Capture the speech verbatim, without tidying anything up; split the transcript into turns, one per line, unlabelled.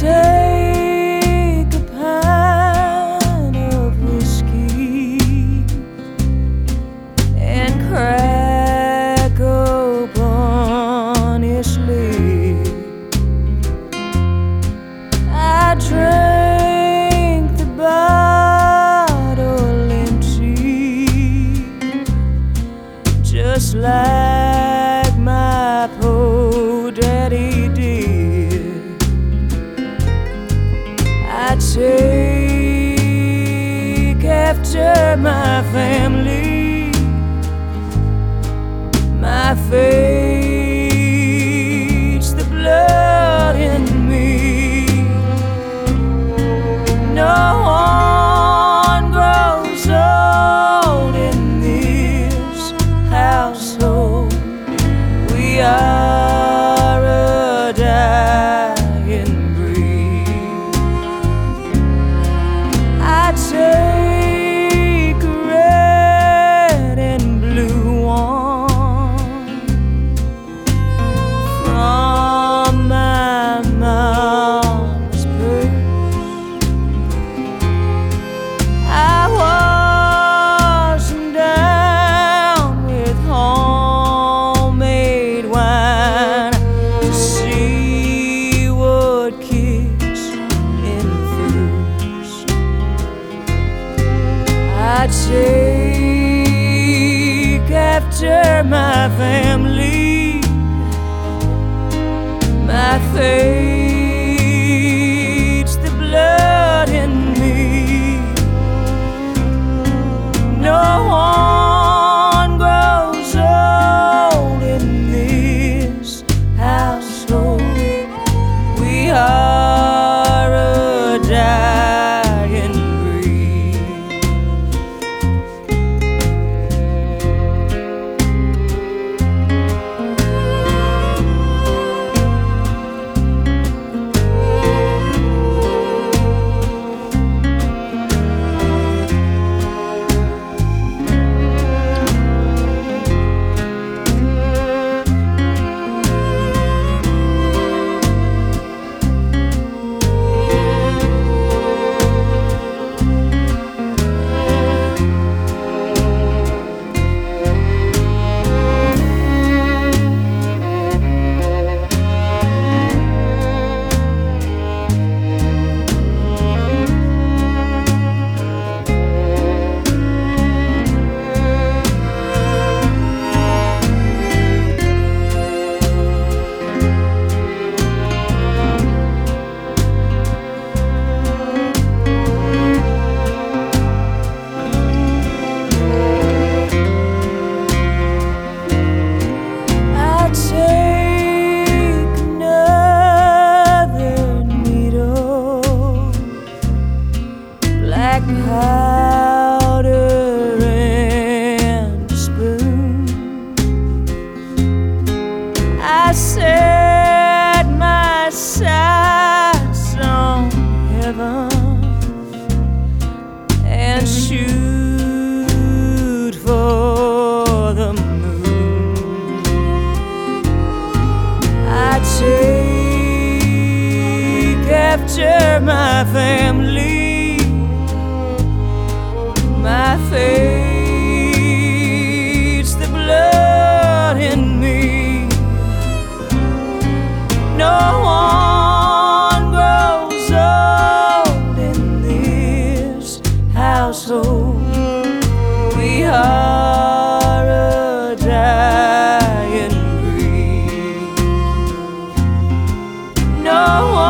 take a pint of whiskey and crack open its lid. I drank the bottle empty, just like my poor daddy did. I take after my family, my fate's the blood in me. No one grows old in this household. We are a dying breed. I take a red and blue one from my mama's purse. I wash them down with homemade wine to see what kicks in first. I take after my family, my fate's the blood in me. No one grows old in this household. We are a dying breed. Black powder and a spoon. I set my sights on heaven and shoot for the moon. I take after my family, my fate's the blood in me. No one grows old in this household. We are a dying breed. No one